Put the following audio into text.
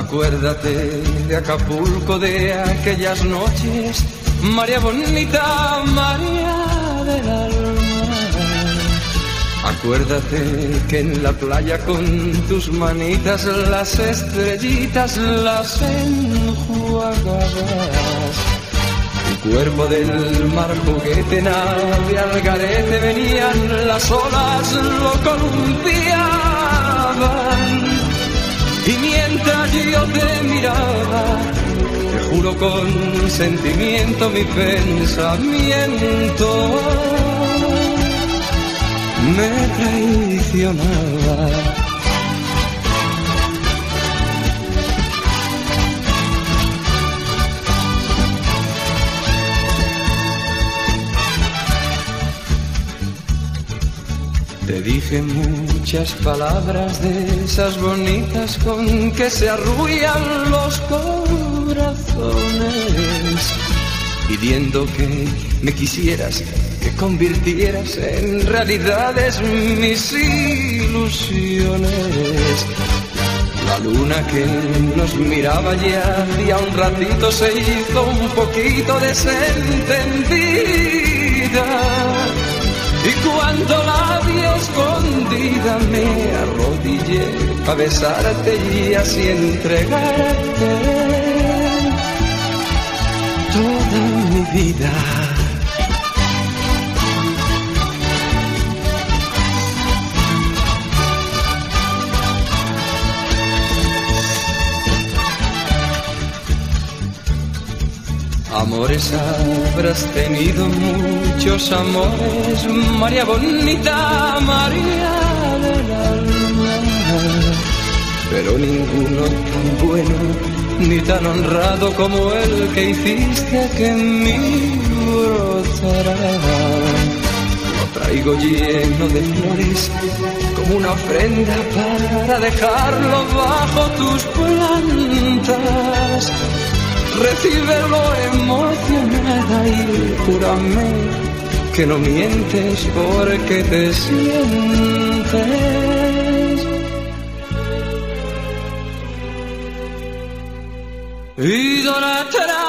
Acuérdate de Acapulco, de aquellas noches, María bonita, María del alma. Acuérdate que en la playa con tus manitas las estrellitas las enjuagabas. Tu cuerpo del mar juguete, nave al garete, venían las olas, lo columpiaban. Y mientras yo te miraba, te juro con sentimiento, mi pensamiento me traicionaba. Te dije muchas palabras de esas bonitas con que se arrullan los corazones, pidiendo que me quisieras, que convirtieras en realidades mis ilusiones. La luna que nos miraba ya hacía un ratito se hizo un poquito desentendida. Y cuando la vi escondida me arrodillé a besarte y así entregarte toda mi vida. Amores habrás tenido, muchos amores, María bonita, María del alma, pero ninguno tan bueno ni tan honrado como el que hiciste que en mí brotara. Lo traigo lleno de flores como una ofrenda para dejarlo bajo tus plantas. Recíbelo emocionada y júrame que no mientes porque te sientes idolatrada.